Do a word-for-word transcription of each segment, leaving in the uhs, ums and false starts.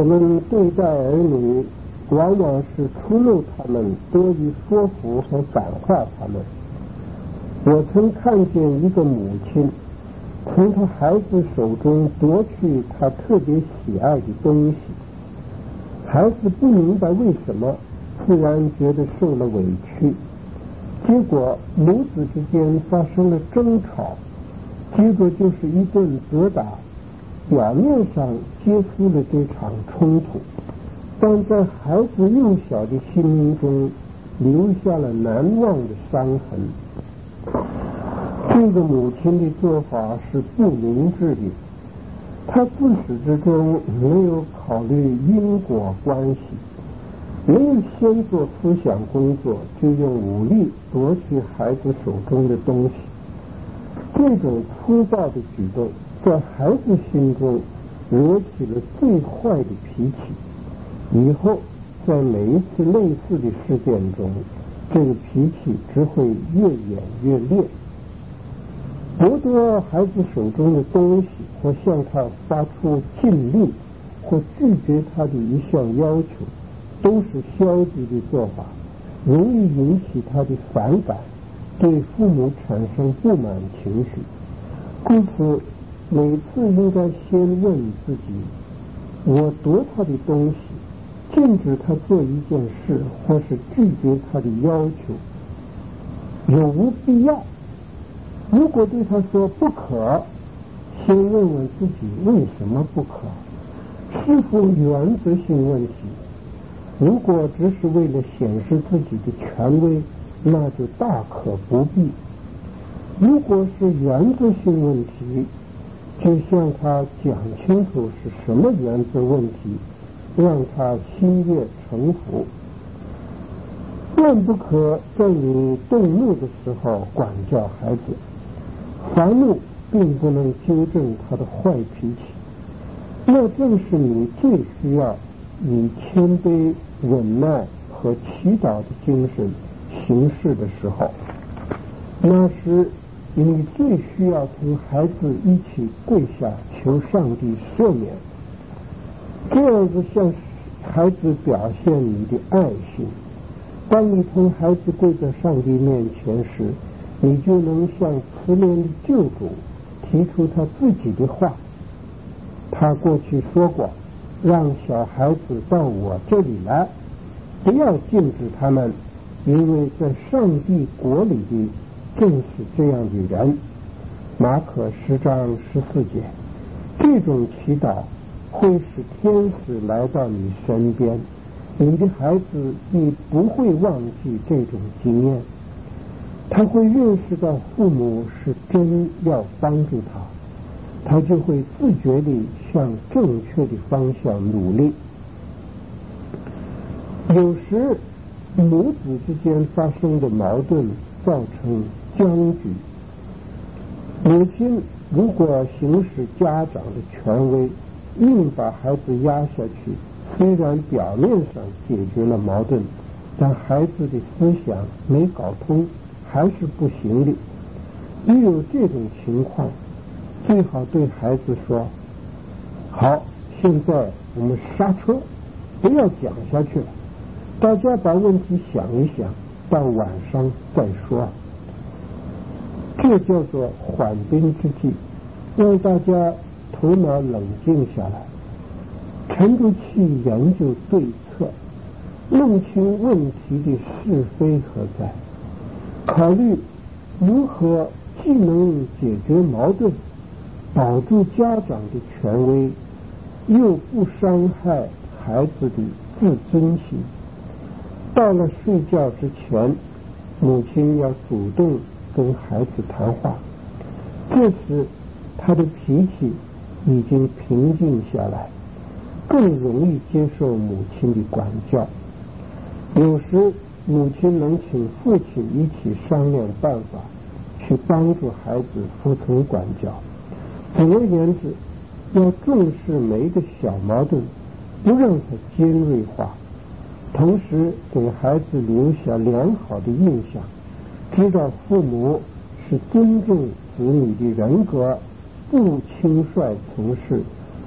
们对待儿女往往是触怒他们多于说服和感化他们。我曾看见一个母亲从他孩子手中夺去他特别喜爱的东西，孩子不明白为什么，突然觉得受了委屈，结果母子之间发生了争吵，结果就是一顿责打，表面上结束了这场冲突，但在孩子幼小的心灵中留下了难忘的伤痕。这个母亲的做法是不明智的，她自始至终没有考虑因果关系，没有先做思想工作，就用武力夺取孩子手中的东西。这种粗暴的举动在孩子心中惹起了最坏的脾气，以后在每一次类似的事件中，这个脾气只会越演越烈。夺夺孩子手中的东西，或向他发出禁令，或拒绝他的一项要求，都是消极的做法，容易引起他的反感，对父母产生不满情绪。故此每次应该先问自己，我夺他的东西，禁止他做一件事，或是拒绝他的要求，有无必要？如果对他说不可，先问问自己为什么不可，是否原则性问题。如果只是为了显示自己的权威，那就大可不必。如果是原则性问题，就向他讲清楚是什么原则问题，让他心悦诚服。万不可在你动怒的时候管教孩子，烦怒并不能纠正他的坏脾气，那正是你最需要以谦卑、忍耐和祈祷的精神行事的时候。那时你最需要同孩子一起跪下求上帝赦免，这样子向孩子表现你的爱心。当你同孩子跪在上帝面前时，你就能向慈怜的救主提出他自己的话。他过去说过，让小孩子到我这里来，不要禁止他们，因为在上帝国里的正是这样的人。马可十章十四节。这种祈祷会使天使来到你身边，你的孩子你不会忘记这种经验，他会认识到父母是真要帮助他，他就会自觉地向正确的方向努力。有时母子之间发生的矛盾造成僵局，母亲如果行使家长的权威，硬把孩子压下去，虽然表面上解决了矛盾，但孩子的思想没搞通，还是不行的。一有这种情况，最好对孩子说，好，现在我们刹车，不要讲下去了，大家把问题想一想，到晚上再说。这叫做缓兵之计，让大家头脑冷静下来，沉住气研究对策，弄清问题的是非何在，考虑如何既能解决矛盾，保住家长的权威，又不伤害孩子的自尊心。到了睡觉之前，母亲要主动跟孩子谈话，这时他的脾气已经平静下来，更容易接受母亲的管教。有时母亲能请父亲一起商量办法，去帮助孩子服从管教。总而言之，要重视每一个小矛盾，不让它尖锐化，同时给孩子留下良好的印象，知道父母是尊重子女的人格，不轻率从事，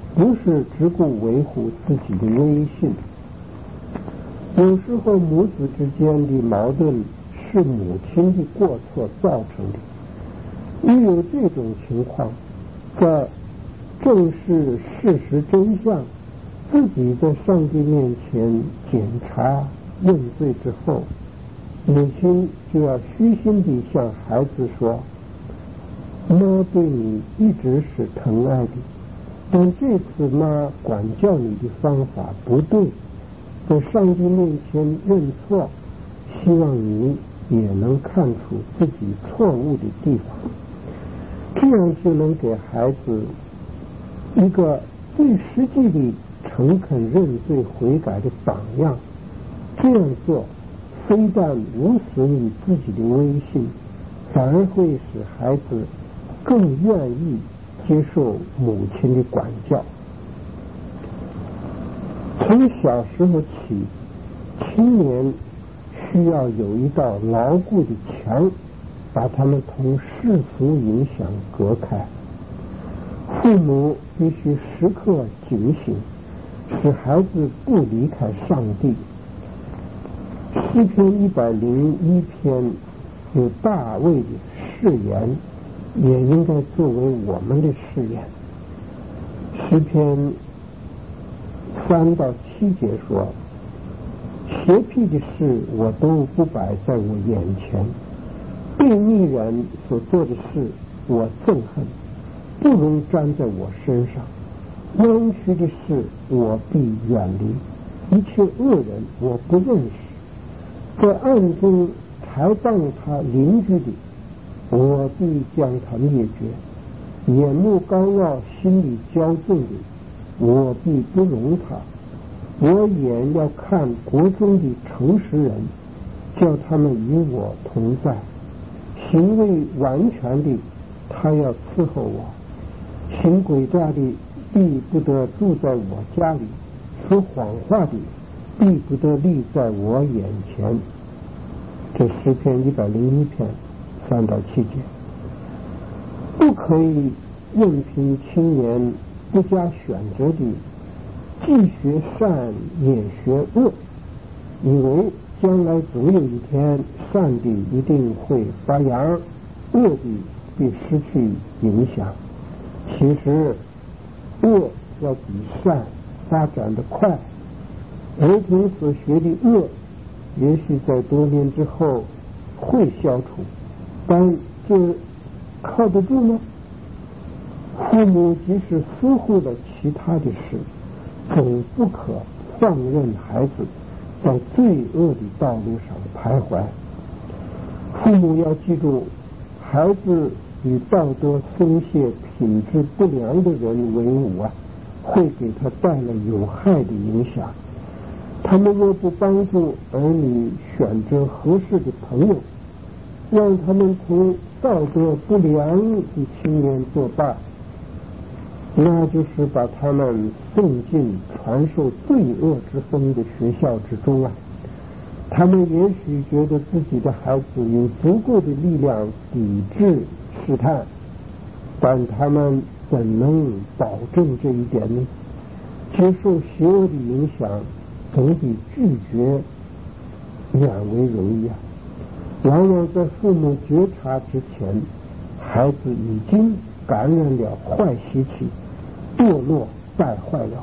不是只顾维护自己的威信。有时候母子之间的矛盾是母亲的过错造成的。一有这种情况，在正视事实真相，自己在上帝面前检查认罪之后，母亲就要虚心地向孩子说：妈对你一直是疼爱的，但这次妈管教你的方法不对，在上帝面前认错，希望你也能看出自己错误的地方，这样就能给孩子一个最实际的诚恳认罪悔改的榜样。这样做非但无损于自己的威信，反而会使孩子更愿意接受母亲的管教。从小时候起，青年需要有一道牢固的墙，把他们同世俗影响隔开。父母必须时刻警醒，使孩子不离开上帝。诗篇一百零一篇有大卫的誓言，也应该作为我们的誓言。诗篇三到七节说：邪僻的事我都不摆在我眼前，悖逆人所做的事我憎恨，不容沾在我身上。弯曲的事我必远离，一切恶人我不认识。在暗中豺谤他邻居的，我必将他灭绝；眼目高傲、心里骄纵的，我必不容他。我眼要看国中的诚实人，叫他们与我同在。行为完全的，他要伺候我；行诡诈的，必不得住在我家里；说谎话的，必不得立在我眼前。这诗篇一百零一篇三到七节。不可以任凭青年不加选择的既学善也学恶，以为将来总有一天善的一定会发扬，恶的必失去影响。其实恶要比善发展得快，儿童所学的恶也许在多年之后会消除，但这靠得住吗？父母即使疏忽了其他的事，总不可放任孩子在罪恶的道路上徘徊。父母要记住，孩子与道德松懈、品质不良的人为伍啊，会给他带来有害的影响。他们若不帮助儿女选择合适的朋友，让他们同道德不良的青年作伴，那就是把他们送进传授罪恶之风的学校之中啊。他们也许觉得自己的孩子有足够的力量抵制试探，但他们怎能保证这一点呢？接受邪恶的影响总比拒绝远为容易啊！往往在父母觉察之前，孩子已经感染了坏习气，堕落败坏了。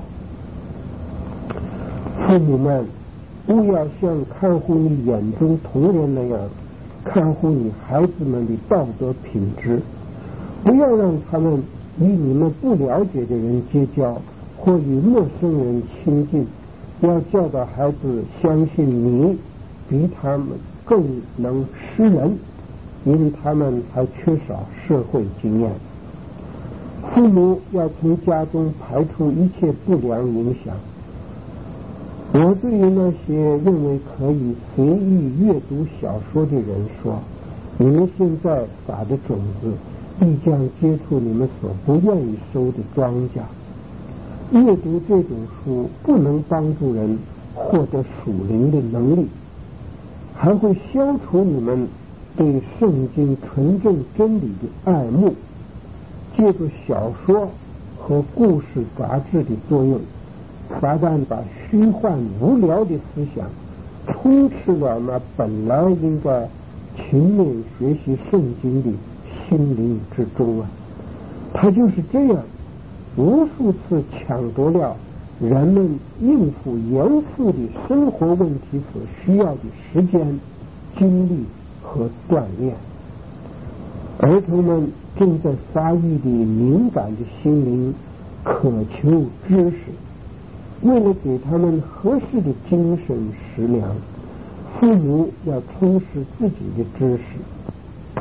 父母们不要像看护你眼中同人那样看护你孩子们的道德品质，不要让他们与你们不了解的人结交，或与陌生人亲近。要教导孩子相信你比他们更能识人，因为他们还缺少社会经验。父母要从家中排除一切不良影响。我对于那些认为可以随意阅读小说的人说，你们现在撒的种子必将接触你们所不愿意收的庄稼。阅读这种书不能帮助人获得属灵的能力，还会消除你们对圣经纯正真理的爱慕。借着小说和故事杂志的作用，撒旦把虚幻无聊的思想充斥了那本来应该勤勉学习圣经的心灵之中啊！他就是这样无数次抢夺了人们应付严肃的生活问题所需要的时间、精力和锻炼。儿童们正在发育的敏感的心灵渴求知识，为了给他们合适的精神食粮，父母要充实自己的知识。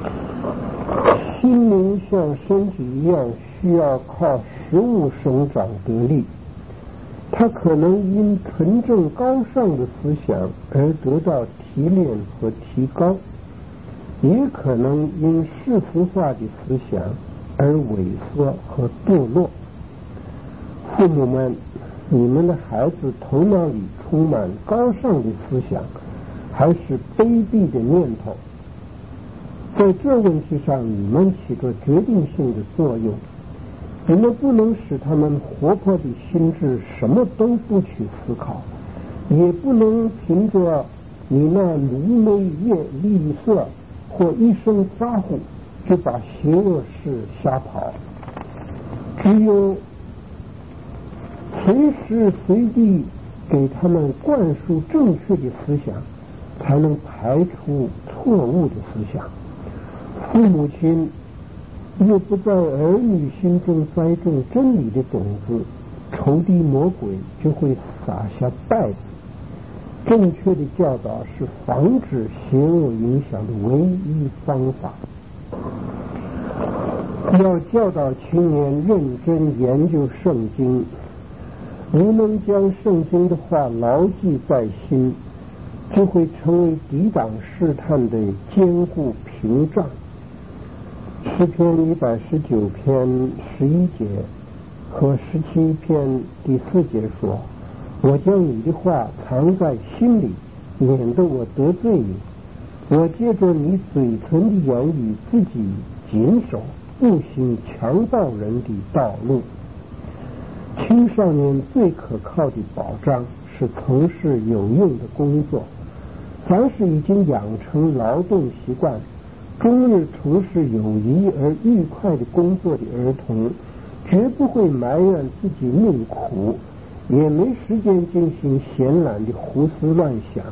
心灵像身体一样需要靠食物生长得力，它可能因纯正高尚的思想而得到提炼和提高，也可能因世俗化的思想而萎缩和堕落。父母们，你们的孩子头脑里充满高尚的思想，还是卑鄙的念头？在这问题上，你们起着决定性的作用。你们不能使他们活泼的心智什么都不去思考，也不能凭着你那卢眉叶厉色或一声发呼就把邪恶事吓跑。只有随时随地给他们灌输正确的思想，才能排除错误的思想。父母亲若不在儿女心中栽种真理的种子，仇敌魔鬼就会撒下败子。正确的教导是防止邪恶影响的唯一方法。要教导青年认真研究圣经，如能将圣经的话牢记在心，就会成为抵挡试探的坚固屏障。诗篇一百十九篇十一节和十七篇第四节说：我将你的话藏在心里，免得我得罪你。我借着你嘴唇的言语，自己谨守，不行强暴人的道路。青少年最可靠的保障是从事有用的工作。凡是已经养成劳动习惯，终日从事有益而愉快的工作的儿童，绝不会埋怨自己命苦，也没时间进行闲懒的胡思乱想。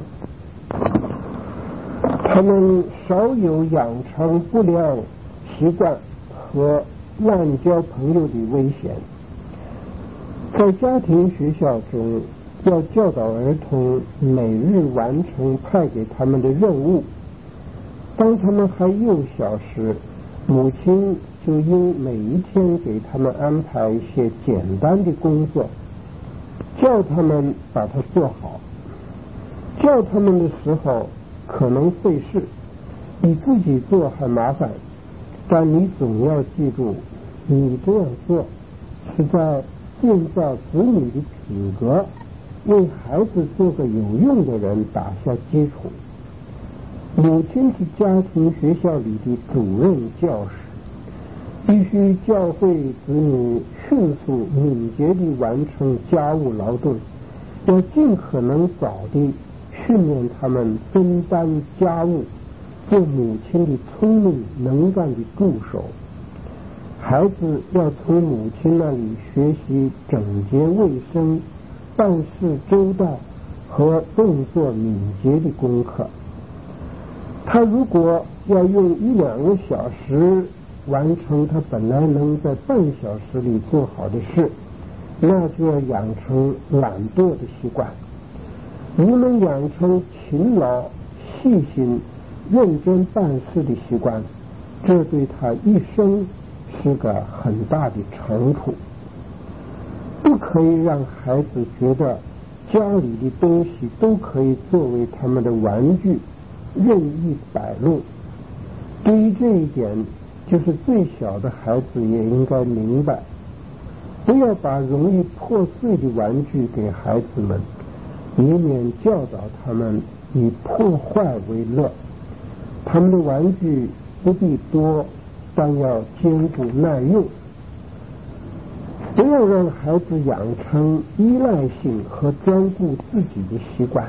他们少有养成不良习惯和滥交朋友的危险。在家庭学校中，要教导儿童每日完成派给他们的任务。当他们还幼小时，母亲就应每一天给他们安排一些简单的工作，叫他们把它做好。叫他们的时候可能费事，比自己做还麻烦，但你总要记住，你这样做是在建造子女的品格，为孩子做个有用的人打下基础。母亲是家庭学校里的主任教师，必须教会子女迅速敏捷地完成家务劳动，要尽可能早地训练他们分担家务，做母亲的聪明能干的助手。孩子要从母亲那里学习整洁卫生、办事周到和动作敏捷的功课。他如果要用一两个小时完成他本来能在半小时里做好的事，那就要养成懒惰的习惯。如能养成勤劳、细心、认真办事的习惯，这对他一生是个很大的长处。不可以让孩子觉得家里的东西都可以作为他们的玩具任意摆弄。对于这一点，就是最小的孩子也应该明白，不要把容易破碎的玩具给孩子们，以免教导他们以破坏为乐。他们的玩具不必多，但要坚固耐用。 要让孩子养成依赖性和专顾自己的习惯，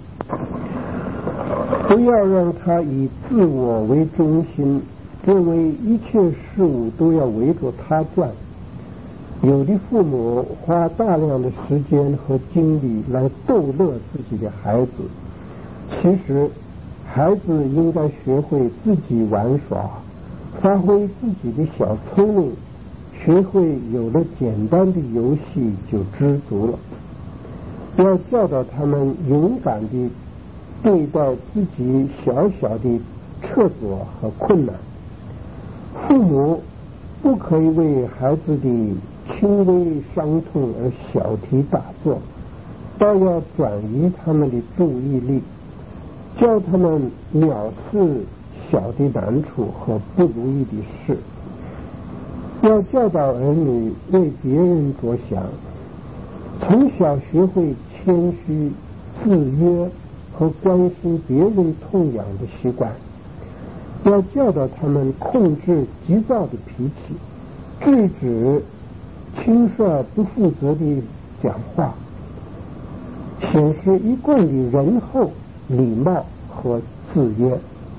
不要让他以自我为中心，认为一切事物都要围着他转。有的父母花大量的时间和精力来逗乐自己的孩子，其实孩子应该学会自己玩耍，发挥自己的小聪明，学会有了简单的游戏就知足了。要教导他们勇敢地对待自己小小的掣肘和困难。父母不可以为孩子的轻微伤痛而小题大做，倒要转移他们的注意力，叫他们藐视小的难处和不如意的事。要教导儿女为别人着想，从小学会谦虚、自约和关心别人痛痒的习惯。要教导他们控制急躁的脾气，制止轻率不负责的讲话，显示一贯的仁厚、礼貌和自约。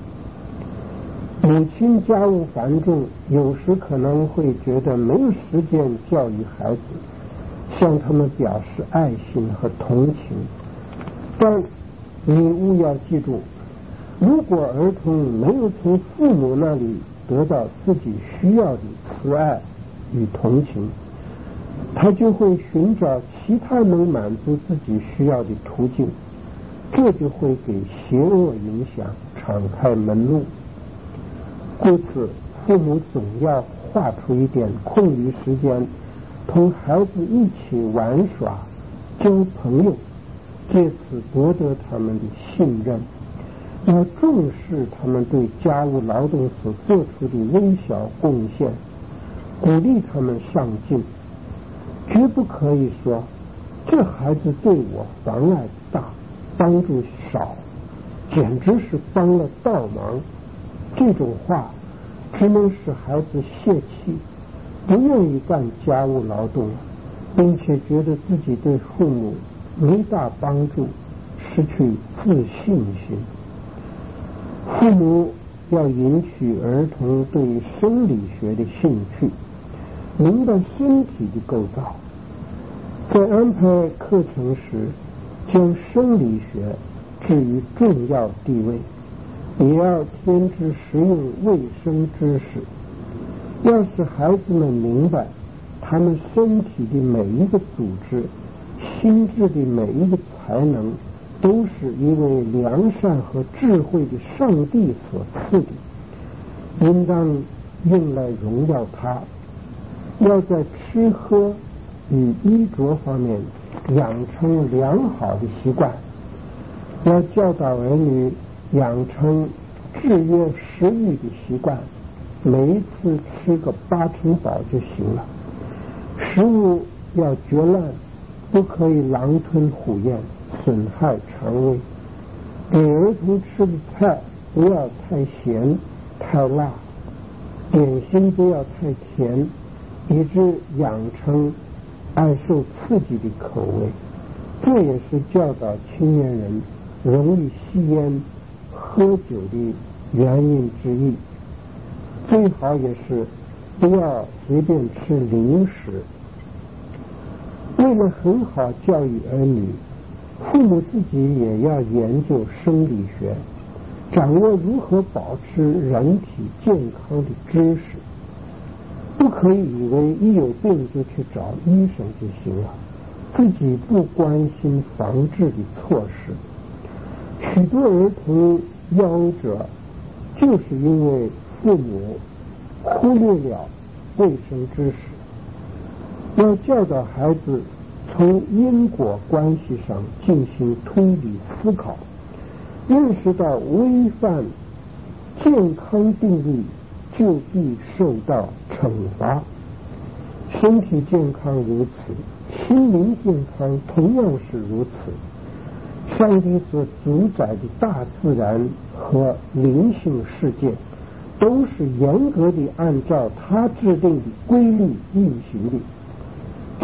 母亲家务繁重，有时可能会觉得没有时间教育孩子，向他们表示爱心和同情。但你务要记住，如果儿童没有从父母那里得到自己需要的慈爱与同情，他就会寻找其他能满足自己需要的途径，这就会给邪恶影响敞开门路。故此，父母总要划出一点空余时间，同孩子一起玩耍、交朋友，借此博得他们的信任。要重视他们对家务劳动所做出的微小贡献，鼓励他们上进，绝不可以说这孩子对我妨碍大，帮助少，简直是帮了倒忙。这种话只能使孩子泄气，不愿意干家务劳动，并且觉得自己对父母没大帮助，失去自信心。父母要允许儿童对生理学的兴趣，明白身体的构造，在安排课程时将生理学置于重要地位，也要添置实用卫生知识，要使孩子们明白他们身体的每一个组织、心智的每一个才能都是一位良善和智慧的上帝所赐的，应当用来荣耀他。要在吃喝与衣着方面养成良好的习惯，要教导儿女养成制约食欲的习惯，每一次吃个八成饱就行了。食物要绝烂，不可以狼吞虎咽，损害肠胃。给儿童吃的菜不要太咸太辣，点心不要太甜，以致养成爱受刺激的口味。这也是教导青年人容易吸烟喝酒的原因之一。最好也是不要随便吃零食。为了很好教育儿女，父母自己也要研究生理学，掌握如何保持人体健康的知识。不可以以为一有病就去找医生就行了，自己不关心防治的措施。许多儿童夭折，就是因为父母忽略了卫生知识。要教导孩子从因果关系上进行推理思考，认识到违反健康定律就必受到惩罚。身体健康如此，心灵健康同样是如此。上帝所主宰的大自然和灵性世界都是严格地按照他制定的规律运行的。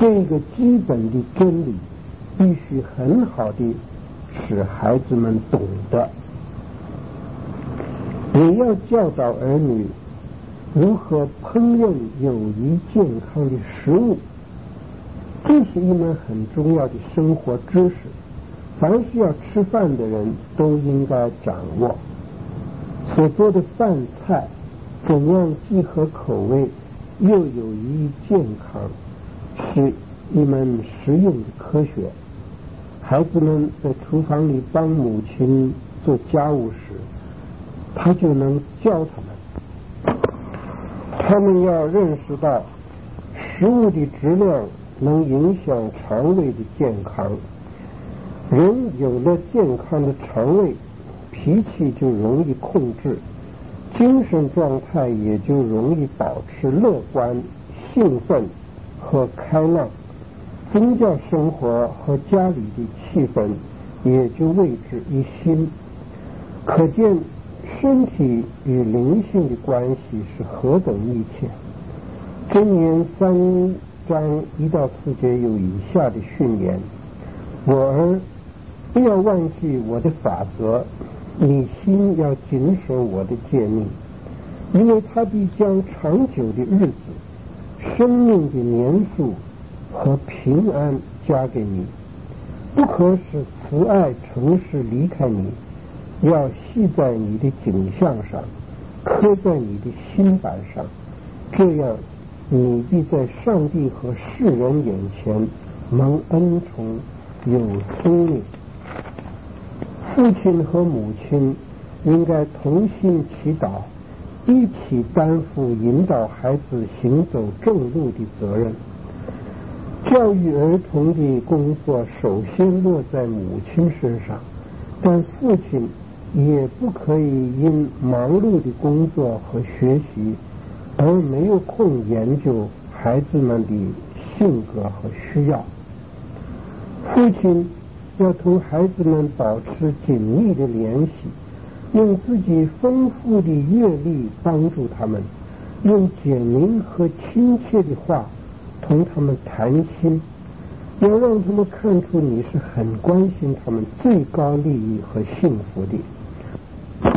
这个基本的真理必须很好的使孩子们懂得，也要教导儿女如何烹饪有益健康的食物，这是一门很重要的生活知识，凡是要吃饭的人都应该掌握。所做的饭菜怎样既合口味又有益健康，是一门实用的科学。孩子们在厨房里帮母亲做家务时，他就能教他们。他们要认识到食物的质量能影响肠胃的健康，人有了健康的肠胃，脾气就容易控制，精神状态也就容易保持乐观、兴奋和开朗，宗教生活和家里的气氛也就为之一新。可见身体与灵性的关系是何等密切。箴言三章一到四节有以下的训言：我儿，不要忘记我的法则，你心要谨守我的诫命，因为它必将长久的日子、生命的年数和平安加给你。不可使慈爱诚实离开你，要系在你的颈项上，刻在你的心板上，这样你必在上帝和世人眼前蒙恩宠，有聪明。父亲和母亲应该同心祈祷，一起担负引导孩子行走正路的责任。教育儿童的工作首先落在母亲身上，但父亲也不可以因忙碌的工作和学习而没有空研究孩子们的性格和需要。父亲要同孩子们保持紧密的联系，用自己丰富的阅历帮助他们，用简明和亲切的话同他们谈心，要让他们看出你是很关心他们最高利益和幸福的。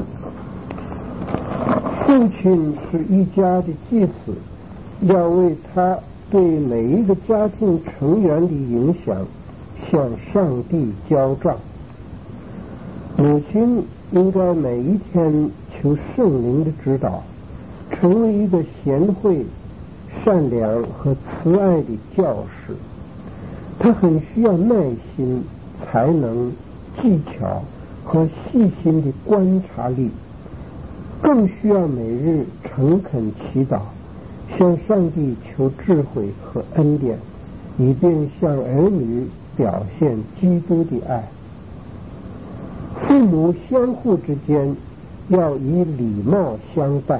父亲是一家的祭司，要为他对每一个家庭成员的影响向上帝交账。母亲应该每一天求圣灵的指导，成为一个贤惠、善良和慈爱的教师。他很需要耐心、才能、技巧和细心的观察力，更需要每日诚恳祈祷，向上帝求智慧和恩典，以便向儿女表现基督的爱。父母相互之间要以礼貌相待，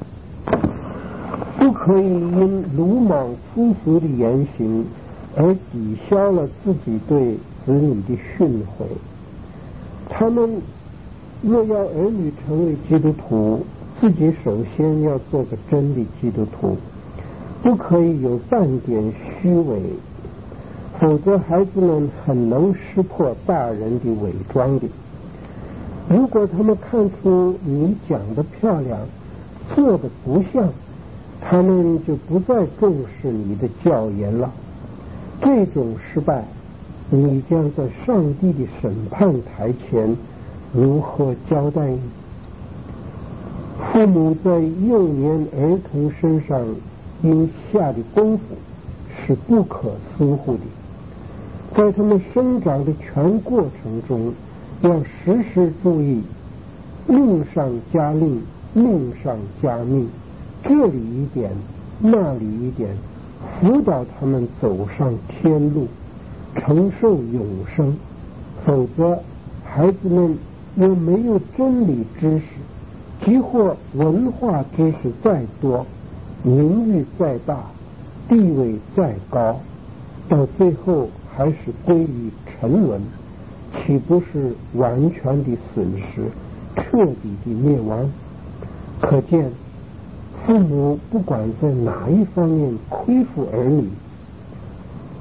不可以因鲁莽粗俗的言行而抵消了自己对子女的训诲。他们若要儿女成为基督徒，自己首先要做个真理基督徒，不可以有半点虚伪，否则孩子们很能识破大人的伪装的。如果他们看出你讲的漂亮，做的不像，他们就不再重视你的教言了。这种失败，你将在上帝的审判台前如何交代呢？父母在幼年儿童身上应下的功夫是不可疏忽的，在他们生长的全过程中，要时时注意命上加令，命上加命，这里一点，那里一点，辅导他们走上天路，承受永生。否则孩子们若没有真理知识，即或文化知识再多，名誉再大，地位再高，到最后还是归于沉沦，岂不是完全的损失，彻底的灭亡？可见父母不管在哪一方面亏负儿女，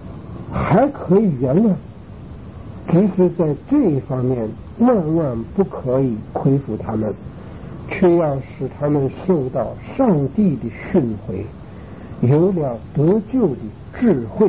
还可以原谅，即使在这一方面万万不可以亏负他们，却要使他们受到上帝的训诲，有了得救的智慧。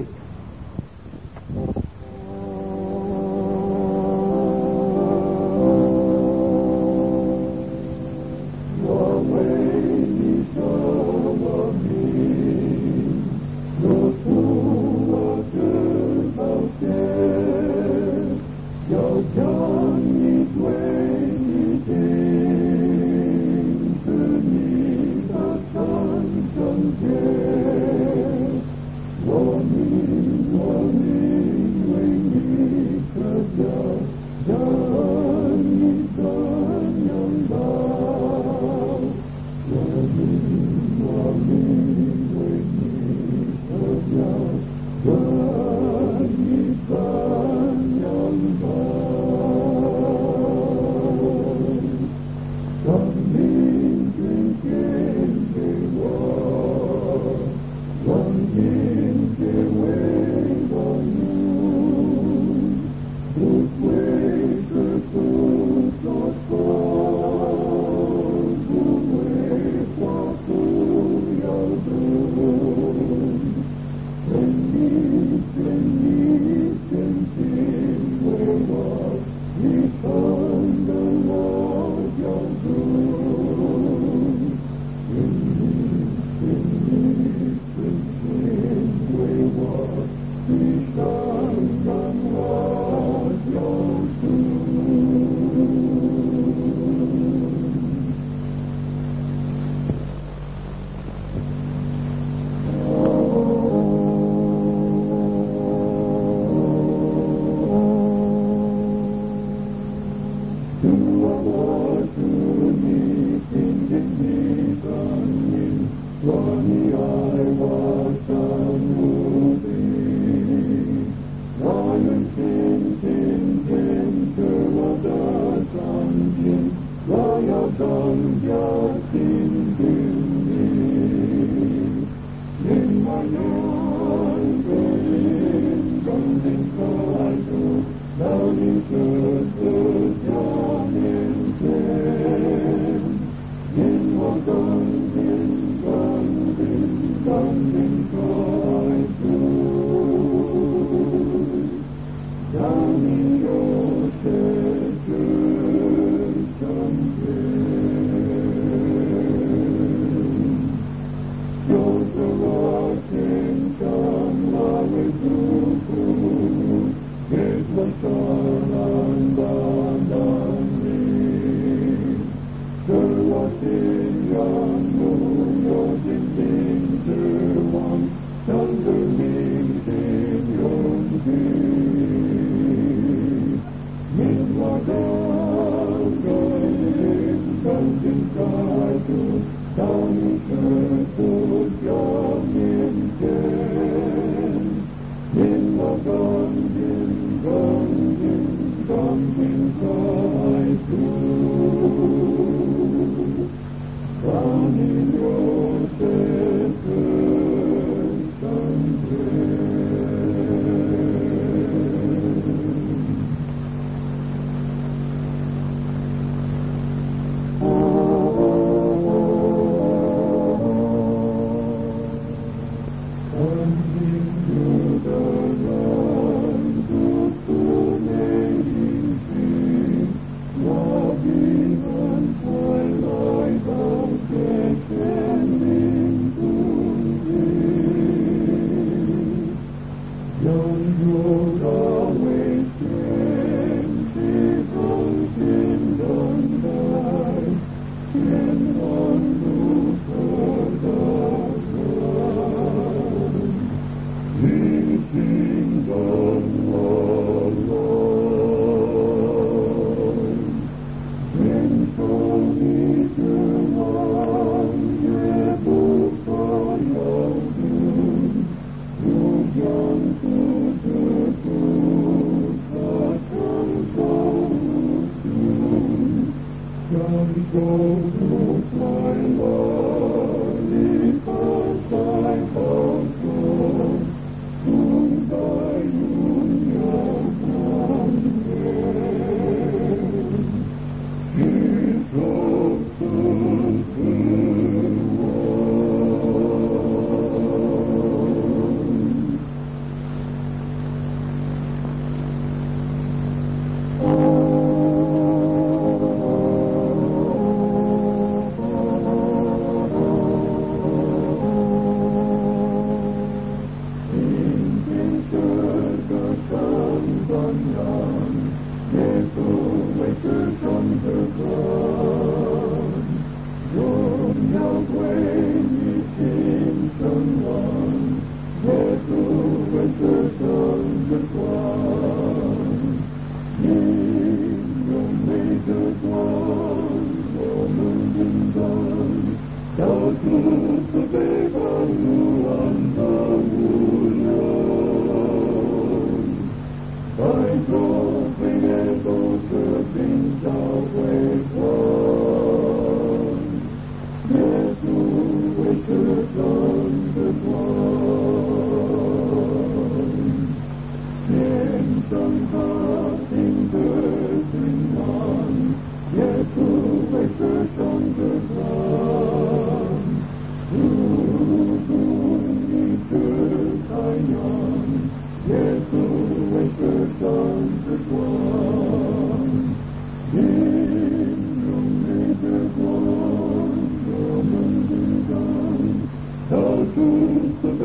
世界